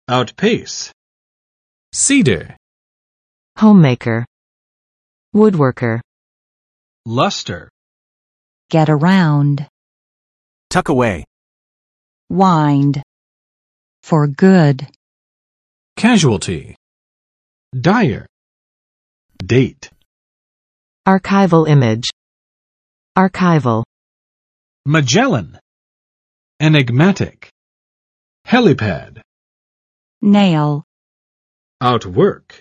outpace, cedar, homemaker, woodworker, luster, get around, tuck away, wind, for good, casualty, dire, date, archival image, archival, Magellan, enigmatic, helipad, nail, outwork,